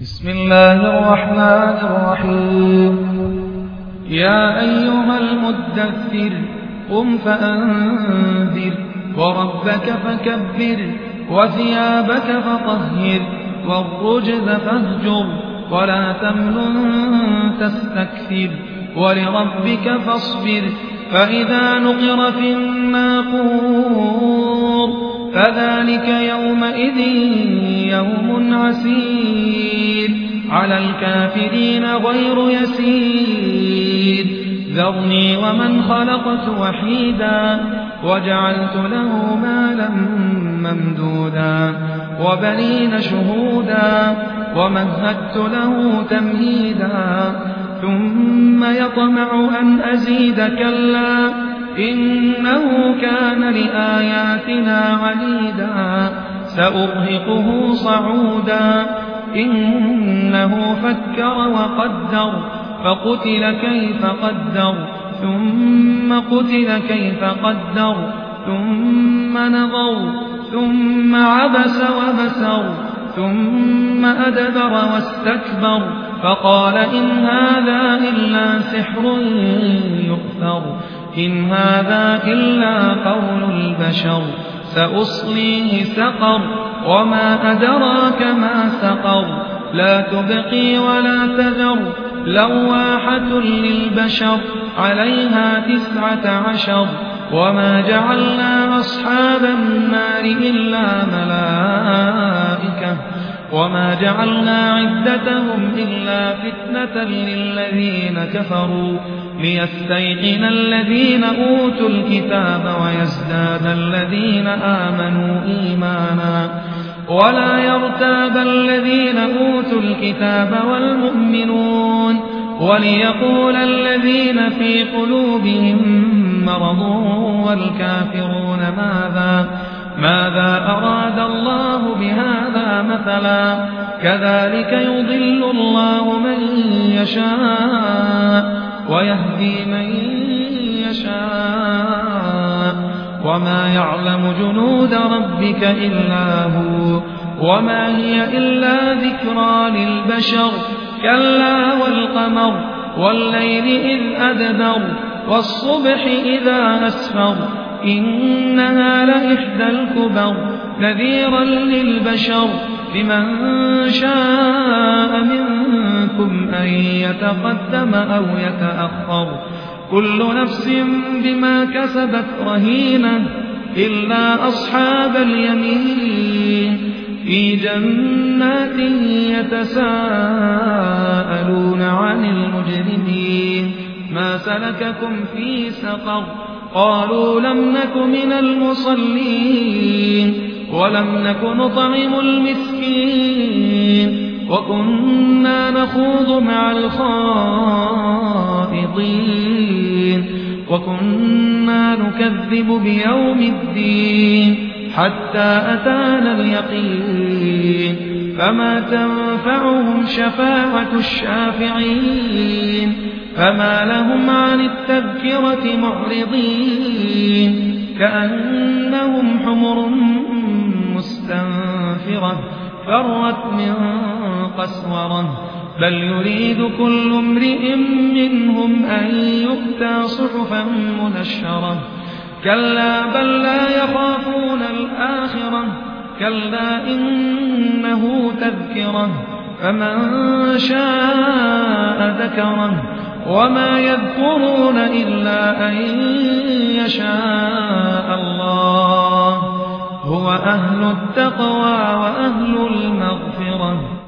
بسم الله الرحمن الرحيم. يا أيها المدثر قم فأنذر وربك فكبر وثيابك فطهر والرجز فاهجر ولا تمنن تستكثر ولربك فاصبر فإذا نقر في الناقور فذلك يومئذ يوم عسير على الكافرين غير يسير. ذرني ومن خلقت وحيدا وجعلت له مالا ممدودا وبنين شهودا ومهدت له تمهيدا ثم يطمع أن أزيد كلا إنه كان لآياتنا عنيدا سأرهقه صعودا إنه فكر وقدر فقتل كيف قدر ثم قتل كيف قدر ثم نظر ثم عبس وبسر ثم أدبر واستكبر فقال إن هذا إلا سحر يؤثر إن هذا إلا قول البشر سأصليه سقر وما أدراك ما سقر لا تبقي ولا تذر لواحة للبشر عليها 19 وما جعلنا أصحاب النار إلا ملائكة وما جعلنا عدتهم إلا فتنة للذين كفروا ليستيقن الذين أوتوا الكتاب ويزداد الذين آمنوا إيمانا ولا يرتاب الذين أوتوا الكتاب والمؤمنون وليقول الذين في قلوبهم مرض والكافرون ماذا أراد الله بهذا مثلا كذلك يضل الله من يشاء ويهدي من يشاء وما يعلم جنود ربك إلا هو وما هي إلا ذكرى للبشر كلا والقمر والليل إذ أدبر والصبح إذا أسفر إنها لإحدى الكبر نذيرا للبشر لمن شاء منكم أن يتقدم أو يتأخر كل نفس بما كسبت رهينة إلا أصحاب اليمين في جنات يتساءلون عن المجرمين ما سلككم في سقر قالوا لم نك من المصلين ولم نك نطعم المسكين وكنا نخوض مع الخائضين وكنا نكذب بيوم الدين حتى أتانا اليقين فما تنفعهم شفاعة الشافعين فما لهم عن التذكرة معرضين كأنهم حمر مستنفرة فرت من قسورة بل يريد كل امرئ منهم أن يؤتى صحفا منشرة كلا بل لا يخافون الآخرة كلا إنه تذكرة فمن شاء ذكره وما يذكرون إلا أن يشاء الله هو أهل التقوى وأهل المغفرة.